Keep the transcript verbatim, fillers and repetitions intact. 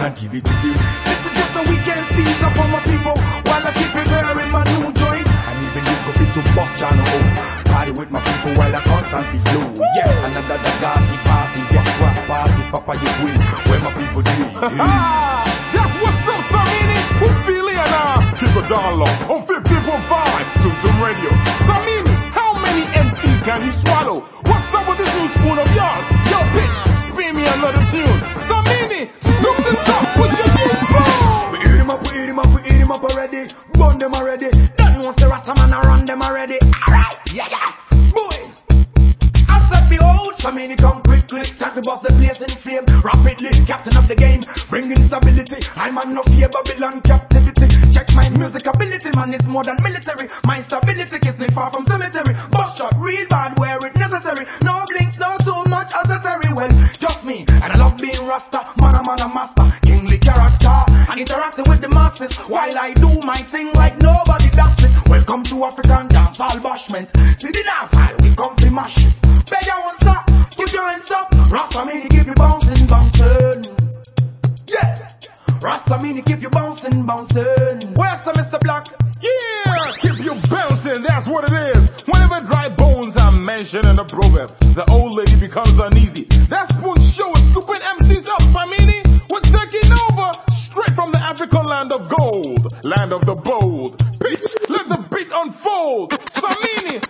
and give it to them. This is just a weekend teaser for my people while I keep preparing my new joint. And even this go fit to bust channel home. Party with my people while I constantly flow. Yeah, another Dagati party. Guess what party? Papa, you win. Where my people do it. That's what's up, Samini. Who feel it now? Keep it down low on fifty point five Tum Tum Radio. Samini, how many M Cs can you swallow? What's up with this new spoon of yours? Yo, bitch, spin me another tune. Samini, scoop this up, put your new spoon. We eat him up, we eat him up, we eat him up already. Burn them already. That one's the Rasta man, I run them already. Alright, yeah, yeah. Boy. I said, behold, Samini come quickly. Time to bust the place in flame rapidly. Captain of the game, bringing stability. I'm on no fear, Babylon captivity. Check my music ability, man, it's more than military. My stability keeps me far from cemetery. Bust shot, real bad, where it necessary. No blinks, no too much accessory. Well, just me, and I love being Rasta. Man, I'm a master, kingly character. And interacting with the masses while I do my thing like nobody does it. Welcome to African dancehall bashment. See the dancehall, we come to mash it. Beg you won't stop, keep your hands up. Rasta Mini keep you bouncing, bouncing. Yeah, Rasta Mini keep you bouncing, bouncing. Where's the Mister Black? Yeah, keep you bouncing, that's what it is. Whenever dry bones are mentioned in the proverb, the old lady becomes uneasy. That spoon show is scooping M Cs up, Samini. We're taking over, straight from the African land of gold, land of the bold. Bitch, let the beat unfold. Samini,